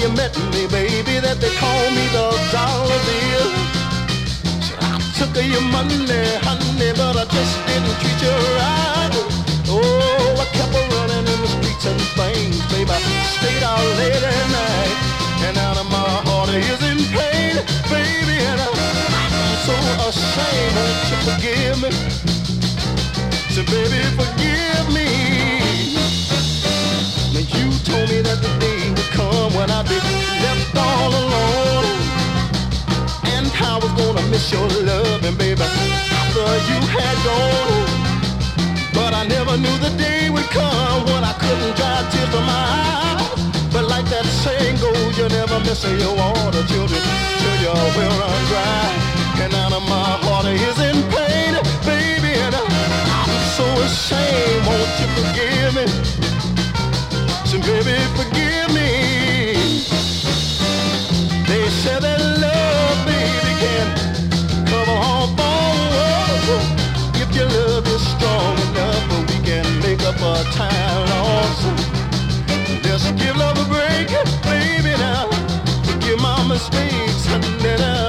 you met me, baby, that they call me the dollar bill. I took your money, honey, but I just didn't treat you right. Oh, I kept running in the streets and things, baby. I stayed out late at night, and out of my heart is in pain, baby, and I'm so ashamed. Won't you forgive me? So, baby, forgive me. Now, you told me that the day would come when I'd be left all alone, and I was gonna miss your loving, baby, after you had gone. But I never knew the day would come when I couldn't dry tears from my eyes. But like that saying goes, you never miss your water, children, till your well run dry. And out of my heart is in pain, baby, and I'm so ashamed. Won't you forgive me? So baby, forgive me. They say that love, baby, can cover all faults. If your love is strong enough, we can make up our time lost. Just give love a break, baby, now. Forgive my mistakes, and then